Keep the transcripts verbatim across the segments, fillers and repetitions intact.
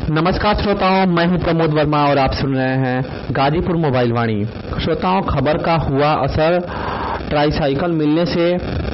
नमस्कार श्रोताओं, मैं हूं प्रमोद वर्मा और आप सुन रहे हैं गाजीपुर मोबाइल वाणी। श्रोताओं, खबर का हुआ असर, ट्राईसाइकिल मिलने से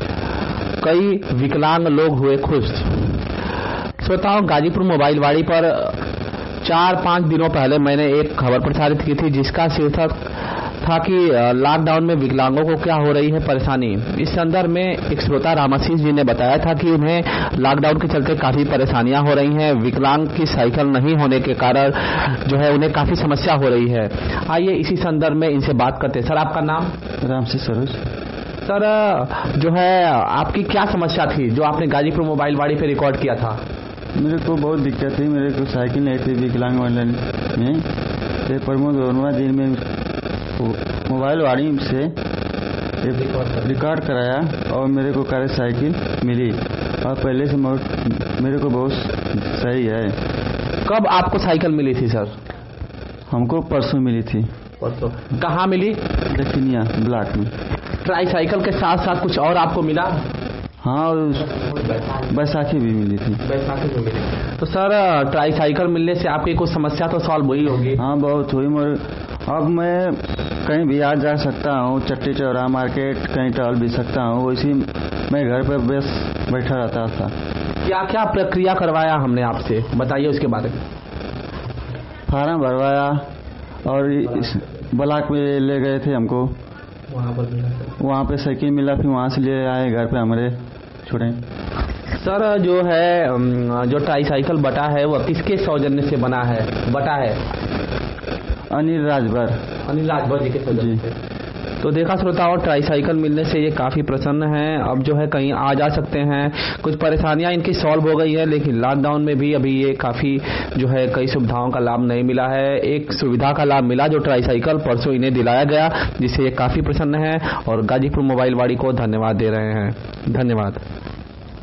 कई विकलांग लोग हुए खुश। श्रोताओं, गाजीपुर मोबाइल वाणी पर चार पांच दिनों पहले मैंने एक खबर प्रसारित की थी जिसका शीर्षक था कि लॉकडाउन में विकलांगों को क्या हो रही है परेशानी। इस संदर्भ में एक श्रोता रामाशीष जी ने बताया था कि उन्हें लॉकडाउन के चलते काफी परेशानियां हो रही हैं। विकलांग की साइकिल नहीं होने के कारण जो है उन्हें काफी समस्या हो रही है। आइए इसी संदर्भ में इनसे बात करते हैं। सर, आपका नाम? रामशीष सरोज। सर, जो है आपकी क्या समस्या थी जो आपने गाजीपुर मोबाइल वाणी पे रिकॉर्ड किया था? मेरे को बहुत दिक्कत थी, मेरे को साइकिल नहीं थी विकलांग वाले में। प्रमोद वर्मा जी में मोबाइल वाणी से रिकॉर्ड कराया और मेरे को कार साइकिल मिली और पहले से मेरे को बहुत सही है। कब आपको साइकिल मिली थी सर? हमको परसों मिली थी। परसों कहाँ मिली? दक्षिणिया ब्लॉक में। ट्राईसाइकिल के साथ साथ कुछ और आपको मिला? हाँ, बैसाखी भी मिली थी। बैसाखी भी मिली। तो सर, ट्राईसाइकिल मिलने से आपकी कुछ समस्या तो सॉल्व हुई होगी? हाँ, बहुत हुई। मगर अब मैं कहीं भी आ जा सकता हूँ, चट्टी चौरा मार्केट कहीं टहल भी सकता हूँ। इसी मैं घर पर बस बैठा रहता था। क्या क्या प्रक्रिया करवाया हमने आपसे, बताइए उसके बारे में। फार्म भरवाया और इस ब्लॉक में ले गए थे हमको, वहाँ पर मिला। वहाँ पे साइकिल मिला, फिर वहाँ से ले आए घर पे हमारे छोड़े। सर, जो है जो ट्राईसाइकिल बटा है वो किसके सौजन्य से बना है बटा है? अनिल राजभर। अनिल राजभर जी के सौजन्य से। तो देखा श्रोताओं, ट्राईसाइकिल मिलने से ये काफी प्रसन्न हैं। अब जो है कहीं आ जा सकते हैं। कुछ परेशानियां इनकी सॉल्व हो गई है, लेकिन लॉकडाउन में भी अभी ये काफी जो है कई सुविधाओं का लाभ नहीं मिला है। एक सुविधा का लाभ मिला जो ट्राईसाइकिल परसों इन्हें दिलाया गया, जिससे ये काफी प्रसन्न है और गाजीपुर मोबाइल वाणी को धन्यवाद दे रहे हैं। धन्यवाद।